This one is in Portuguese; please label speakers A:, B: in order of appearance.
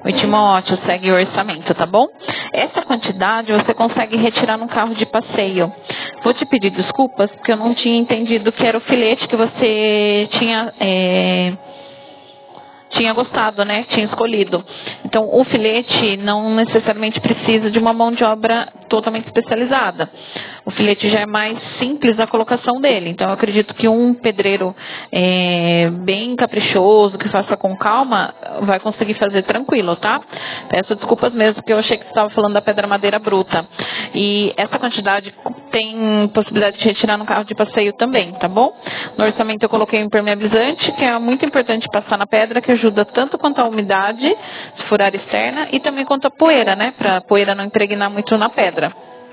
A: Oi, Timóteo, segue o orçamento, tá bom? Essa quantidade você consegue retirar num carro de passeio. Vou te pedir desculpas, porque eu não tinha entendido que era o filete que você tinha gostado, né? Tinha escolhido. Então, o filete não necessariamente precisa de uma mão de obra totalmente especializada. O filete já é mais simples a colocação dele. Então, eu acredito que um pedreiro bem caprichoso, que faça com calma, vai conseguir fazer tranquilo, tá? Peço desculpas mesmo, porque eu achei que você estava falando da pedra madeira bruta. E essa quantidade tem possibilidade de retirar no carro de passeio também, tá bom? No orçamento eu coloquei o impermeabilizante, que é muito importante passar na pedra, que ajuda tanto quanto a umidade, se for área externa, e também quanto a poeira, né? Para a poeira não impregnar muito na pedra.